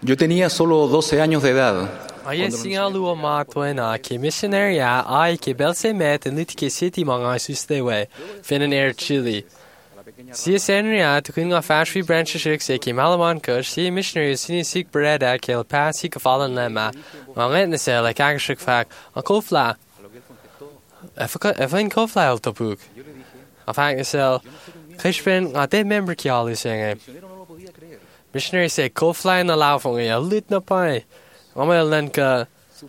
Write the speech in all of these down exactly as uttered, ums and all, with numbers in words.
Yo tenía solo doce años de edad. Ai singa lua matwana ke missionary a ai ke belse met in litike city manga sustewe finan air Chile. Si senria to kunga fashri branch shik se ke malaman kush si missionary sini sik breda ke pas si gefallen lema. Manget ne sel like agshik fak a kofla. Efka efin kofla al topuk. Afak sel kishpen a de member ke alu singe. Missionary say kofla in the laufung a lit na pai. Omel lenka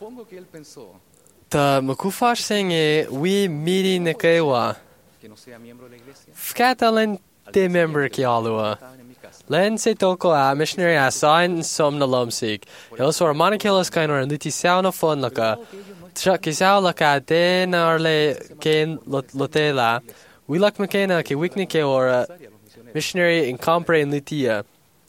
ta makufash singe we meeting ne kewa. Fkatalen de member ki alua. Len se toko a missionary a sign som na lomsik. Hills or monokilos kind or liti sound fun laka. Truck is out laka de narle ken lotela. We luck mekena ke wiknike or missionary in compre in litia.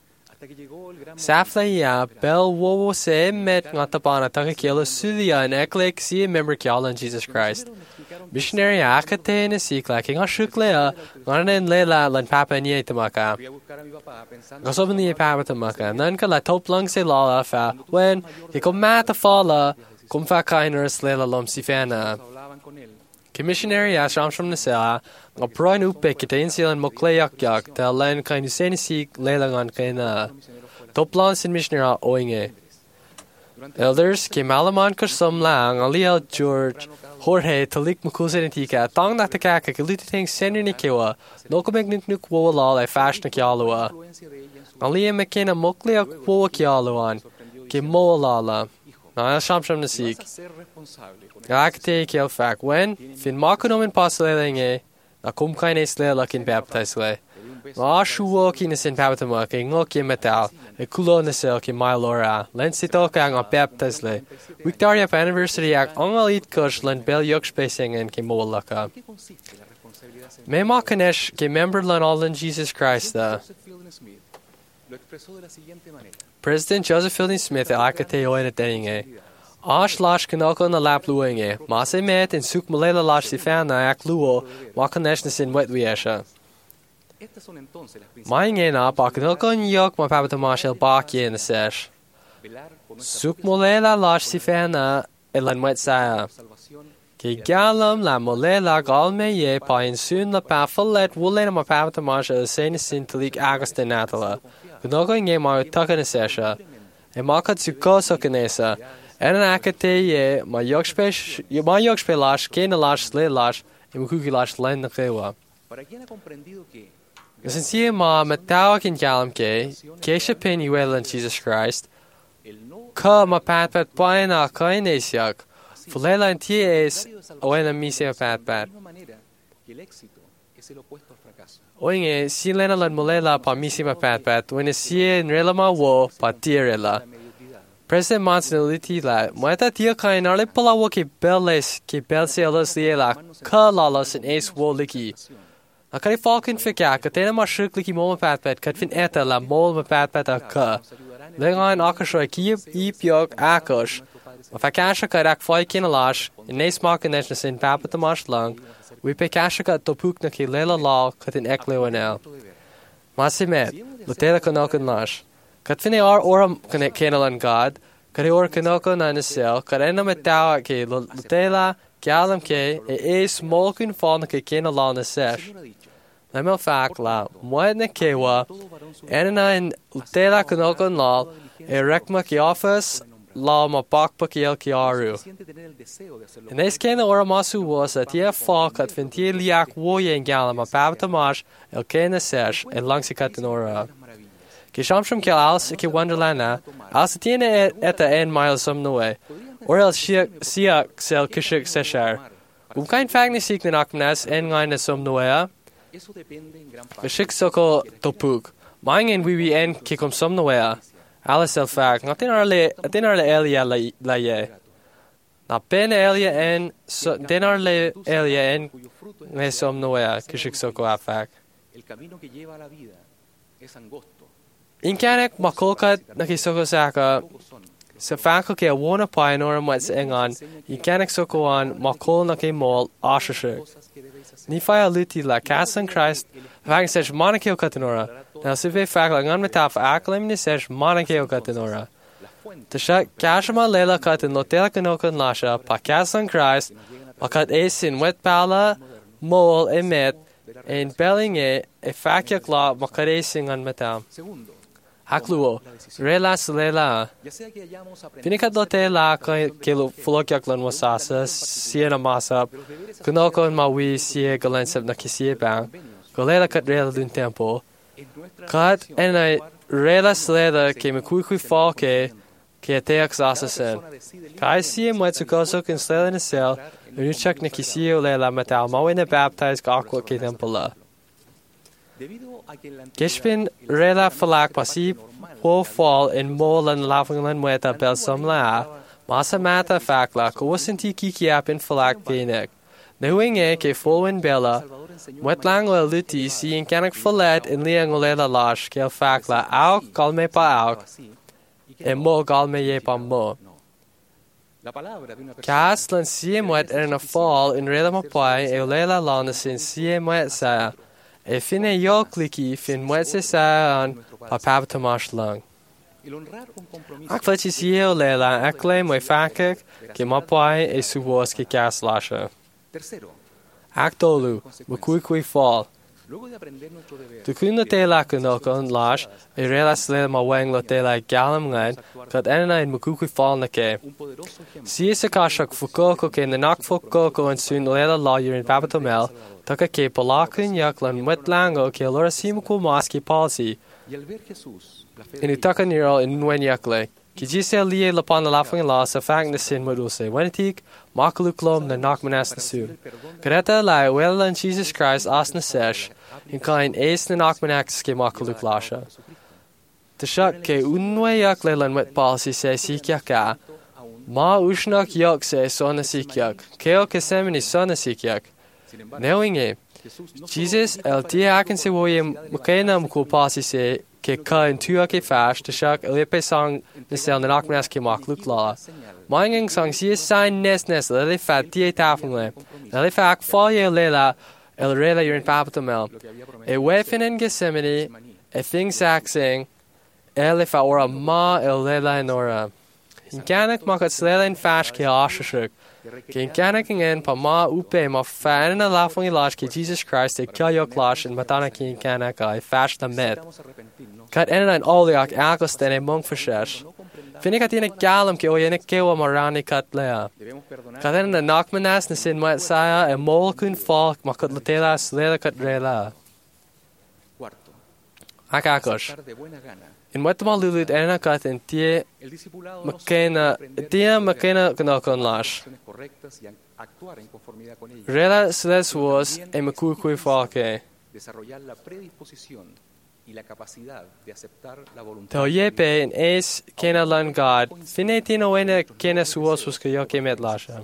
Safla bel wo se met ngatabana takakila sulia and eklek see member kiala in Jesus Christ. Missionary akate ne sikla king ashuklea nganen lela lan papa nie tamaka. Gosob nie papa tamaka. Nan ka la top lung se lala fa when he kom mat fala kom fa kainers lela lom sifana. Commissionary ashram from the cell, a brown upik, Dainsil and Mokleyak yak, the land kind of senisi, Lelangan kaina. Top lance in missionary owing. Elders came Alaman Kursum Lang, Aliel George, Jorge, Talik Mukusinica, Tong Nataka, Kaluting Seninikiwa, Nokomagnik Nukwala, like Fashion Kyalua. Alia McKenna Mokleyak Wokialuan, Kimolala. Na sham sham na sik. Akte kel fak when fin makonom in paslelinge na kom kaine slela kin baptisle. Ma shuwo kin sin baptama ke ngok metal e kulo na sel ke mylora len sito ka ng baptisle. Victoria anniversary ak ongalit kush len bel yok spacing en ke molaka. Me makanesh ke member len all in Jesus Christ da. President Joseph Fielding Smith akate oina deninge. Ash lash kanoko na lap luinge. Mase met in suk malela lash sifana ak luo makaneshna sin wetwiesha. Mainge na pakanoko nyok ma pabata mashel baki in the sesh. Suk malela lash sifana elan wet saya. Ke galam la molela galme ye pa in soon la pafalet wulena ma pabata mashel sen sin talik agustin natala. Kanoko nge ma takana sesha. E makat sukoso kanesa. En een akate ye ma yokspe ye ma yokspe lash kena lash le lash e mukuki lash len kewa. Since ma metawa kin kalam ke kesha pen yuel in Jesus Christ. Ka ma pat pat paina kainesiak. Fulela ties oena misia pat pat. Oinge silena lan molela pa misima pat pat when sie nrelama wo pa tirela. President Montanility la moeta tia kain arle palawo ke beles ke belselas liela ka lalas in ace wo liki. A kai falcon fika ka tena ma shuk liki moma pat pat kat fin eta la mol ma pat pat a ka. Lengan akasho ki ip yok akash. A fakasha ka rak fai kinalash in ace makaneshna sin papa tamash lang. We pe kasha ka topuk na ke lela law kat in ekle wanel. Masimet, lutela kanokan lash. Kat fine ar oram kenalan God, kat or kanoko na nisel, kat ena metawa ke lutela galam ke e e smolkin fauna ke kenalan na sesh. Lemel fak la, moed na kewa, ena in lutela kanoko na e rekma ke office la ma bakpa ke el ke aru. En es kena ora masu was at ye fa kat fin tie liak woye en galam a babtamash el kena sesh en langsi kat in ora. Ke shamsham ke als ke wonderlana als tiene eta en miles some noe or else sia sia sel kishik seshar um kein fagni sik na aknas en ngine some noe kishik soko topuk mingen we we en ke kom some noe alles el fag notin arle atin arle elia la ye na pen elia en den arle elia en me some noe kishik soko afak Inkanek makolkat nakisoko saka sa fanko ke wona pai nora mats engan inkanek soko an makol na ke mol ashashik ni faya luti la kasan Christ fang sech monakil katanora Now si fe fac la ngan metaf aklim ni sesh manakeo katenora. Tasha kashama lela katen lotela kanokan lasha pa kasan Christ pakat esin wet bala mol emet en belling e e fakyak la makaresin ngan metam. Hakluo, relas lela. Pinikat lote la ke flokyak lan wasasa siena masap kunokon mawi sie galensep na kisie bang. Golela kat rela dun tempo. Kat enai relas lela ke me kui kui falke ke teak sasasen. Kai sie mwetsukosok in slela na sel unuchak na kisie lela metal mawina baptized akwa ke tempola. Gishpin rela falak pasi po fall in molan lavanglan mweta bel som la, masa mata fakla ko wasinti kikiap in falak penek. Nuing e ke folwin bella, mwet lang o luti si in kanak falet in liang olela lash ke fakla au kalme pa au, e mo galme ye pa mo. Kas lan sie mwet in a fall in rela mapai e olela lanasin sie mwet sa, e fine yo kliki fin mwetse sa an pa pabtamash lang. Ak fletchi siel lela ekle mwe fakek ke mapai e suwos ke kas lasha. Ak tolu, mukui kui fall. Tu kun te la kunokon lash, e relas le ma weng lo te la galam ngan, kat enna in mukui kui fall na ke. Si se kashak fukoko ke nanak fukoko en sun lela lawyer in babatomel, taka ke palakun yaklan wet lango ke lora simuku maski policy. Inu taka niro in nwen yakle. Ki jise liye lapan la lafang la sa fang na sin moduse. Wenitik, makaluklom na nakmanas na sun. Kareta la welan Jesus Christ as na sesh, in kain es na nakmanak ke makaluklasha. Tashak ke unwe yakle lan wet policy se sikyaka. Ma ushnak yak se sona sikyak. Keo ke semini sona sikyak. Knowing it, Jesus el tiaken se woye mukena mukul policy se ke ka in tua ke fash te shak elepe sang ne sel na nakmas ke makluk la. Manging sang si sign nes nes lele fat tie tafungle. Lele fak foye lela el rela you're in papatomel. E wefin in Gethsemane, e thing saxing, el if ora ma el lela in ora. In kanak makat slela in fash ke ashashuk. Ke in kanak in pa ma upe ma fan na lafong ilash ke Jesus Christ e kya yok lash in matana ke in kanak ai fash na met. Kat ena in oliak akos ten e mong fashesh. Finik in galam ke oyene kewa marani kat lea. Kat ena nakmanas na sin mwet saya e mol kun fall makat latelas lela kat rela. Ak akos. In mwet ma lulud ena kat in tie makena, tie makena kanokon lash. Rela sles was e makukui falke. Tau yepe in es kena lan God, fine tino ene kena suos was yo ke met lasha.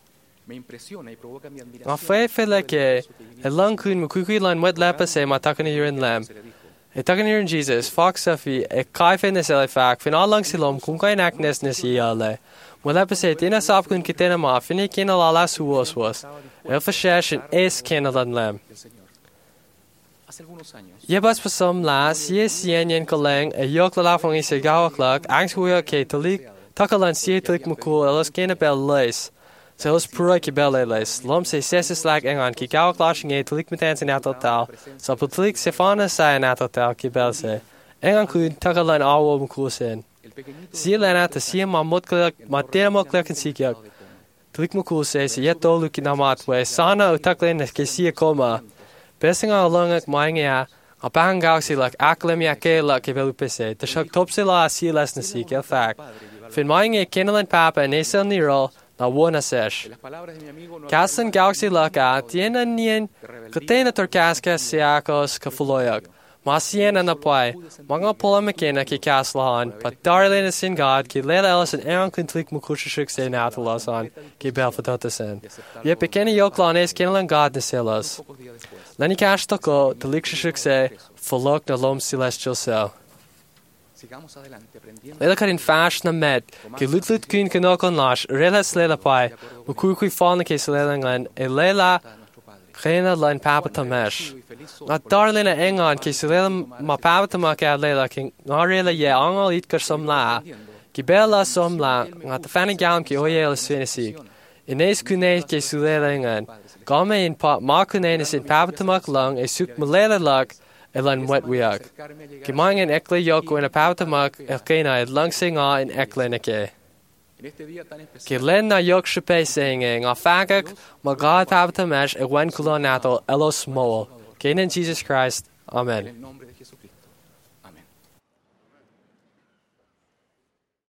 Ma fe fele ke e lan kun mukukui lan wet lepa se ma takani yurin lem. E takani yurin Jesus, fox safi e kai fe nes ele fak, fin alang silom kun kai nak nes nes ye ale. Mo lepa se tina sap kun kitena ma, fine kena lala suos was. El fashesh in es kena lan lem. Yebas pasam la sie sien yen koleng e yok la lafong i se gawaklak angst huya ke talik takalan sie talik mukul elas kena bel leis. Se elas pura ke bel leis. Lom se sesis lag engan ki gawaklashing e talik metans in atotal. Sa putalik sefana sa in atotal ke bel se. Engan kun takalan awo mukul sen. Sie lena ta sie ma mutklak ma tena moklak in sikyak. Talik mukul se se yetolu ki namatwe sana utaklen ke sie koma. Besing ang langak maingya, a bang gausi lak aklem ya ke lak ke velupese, te shak topsi la si les na si ke fak. Fin maingya kenalan papa en esel niro na wona sesh. Kasan gausi lak a tiena nien katena torkaska siakos kafuloyak. Masiena na pai, mga pula makena ke kaslahan, pat darle na sin God ki lela elas en eon kuntlik mukushishik se natalasan ki belfatotasen. Ye pekeni yoklan es kenalan God na selas. Leni cash toko, the likshishik se, folok na lom celestial cell. Lela karin fash na med, ki lutlut kun kanokon lash, relas lela pai, mukukui falna ke selengan, e lela Chéna lein pabata meis. Na darlina engan ki sulela ma pabata ma ka lela ki ngarela ye angal it ker som la. Ki bella som la nga ta fani gaam ki oyela svenisi. Ines kune ki sulela engan. Game in pa ma kunenis in pabata mak lang e suk malela lak elan wet wiak. Ki mangen ekle yok in a pabata mak elkena ed lang singa in ekle neke. Ki len na yok shipe singing a fagak ma God pabata mesh e wen kulon nato elos mol. In Jesus Christ. Amen.